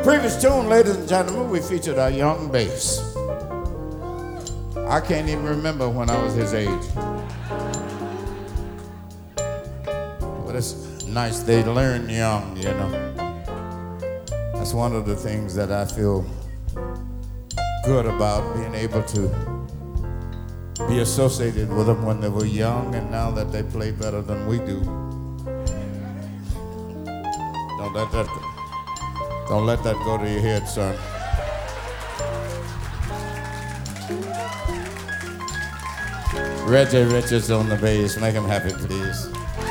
Previous tune, ladies and gentlemen, we featured our young bass. I can't even remember when I was his age. But it's nice they learn young, you know. That's one of the things that I feel good about, being able to be associated with them when they were young, and now that they play better than we do. Don't let that go to your head, son. Reggie Richards on the bass. Make him happy, please.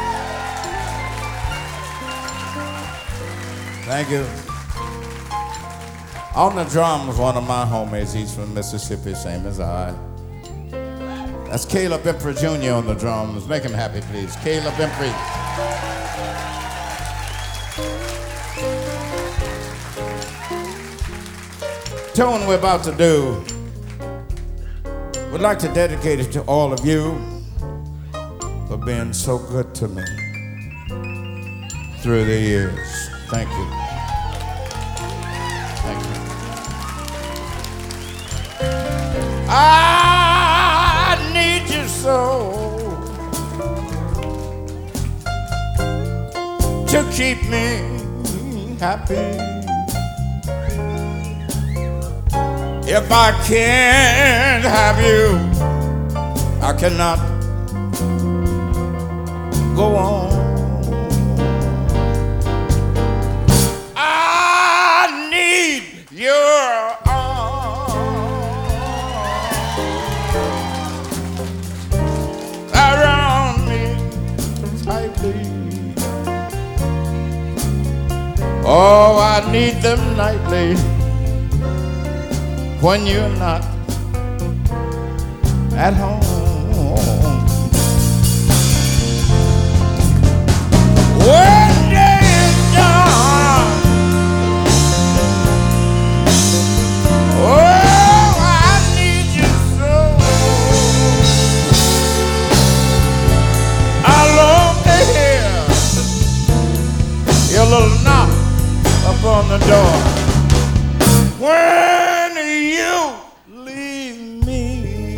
Thank you. On the drums, one of my homies. He's from Mississippi, same as I. That's Caleb Imphrey Jr. on the drums. Make him happy, please. Caleb Imphrey. Tune we're about to do, would like to dedicate it to all of you for being so good to me through the years. Thank you. Thank you. I need you so to keep me happy. If I can't have you, I cannot go on. I need your arms around me tightly. Oh, I need them nightly. When you're not at home. When day is done, oh, I need you so. I long to hear your little knock up on the door. When you leave me,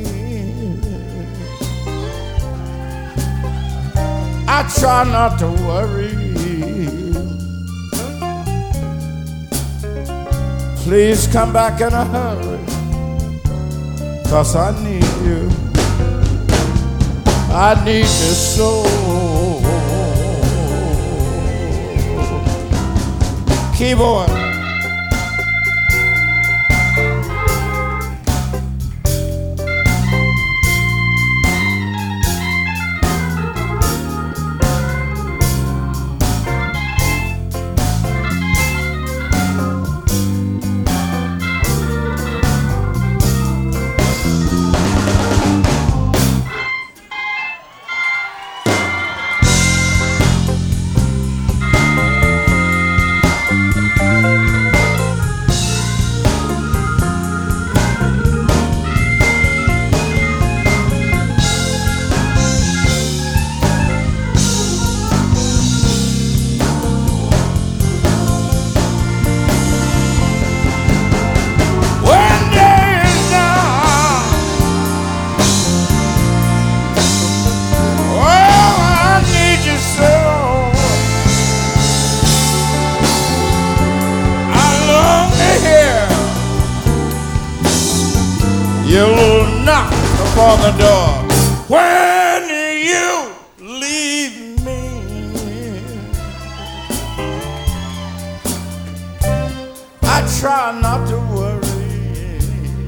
I try not to worry. Please come back in a hurry, 'cause I need you. I need you so. Keyboard. You'll knock upon the door when you leave me. I try not to worry.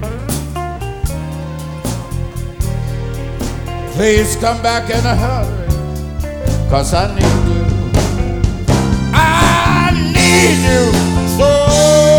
Please come back in a hurry, 'cause I need you. I need you so.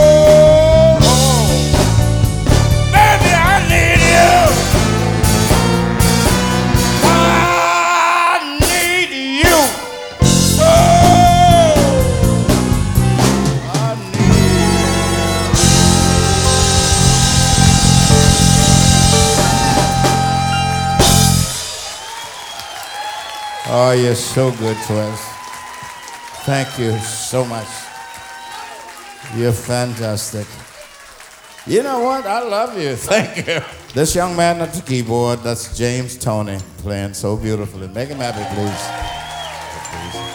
Oh, you're so good to us. Thank you so much. You're fantastic. You know what? I love you. Thank you. This young man at the keyboard, that's James Toney, playing so beautifully. Make him happy, please. Please.